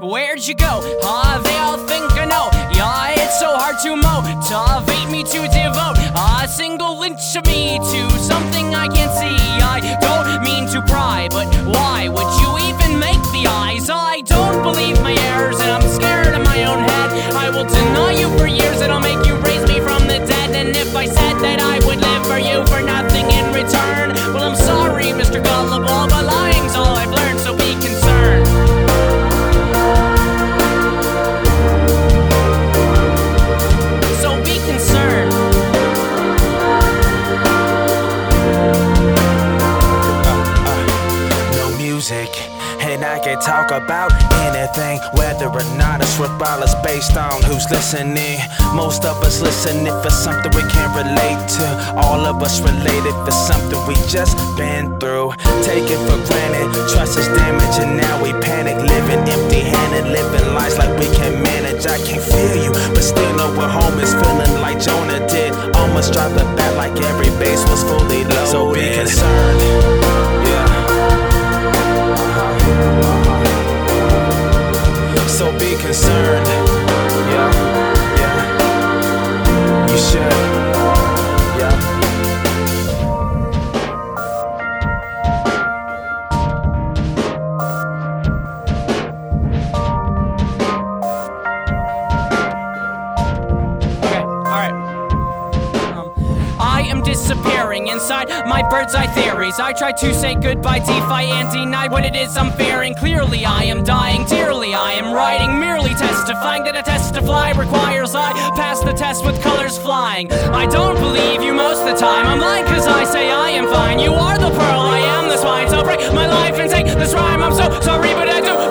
Where'd you go? They all think I know. Yeah, it's so hard to motivate me to devote a single inch of me to something I can't see. I don't mean to pry, but why would you even make the eyes? I don't believe my errors and I'm scared of my own head. I will deny you for years and I'll make you raise me from the dead. And if I said that I would live for you for nothing in return, well, I'm sorry, Mr. Gullible, but lying's all I've learned, so be concerned. So be concerned. No music, and I can talk about anything, whether or not it's regardless based on who's listening. Most of us listening for something we can relate to. All of us related for something we just been through. Take it for granted, trust is damaged and now we panic. Living empty-handed, living lives like we can manage. I can feel you, but still know we're home is feeling like Jonah did. Almost dropping back like every base was fully loaded. So be concerned, yeah. So be concerned, yeah, yeah. You should, yeah. Okay, alright. I am disappearing inside my bird's eye theories. I try to say goodbye, defy and deny what it is I'm fearing. Clearly I am dying dearly. I am writing, merely testifying that a test to fly requires I pass the test with colors flying. I don't believe you most of the time. I'm lying cause I say I am fine. You are the pearl, I am the swine. So break my life and take this rhyme. I'm so sorry but I do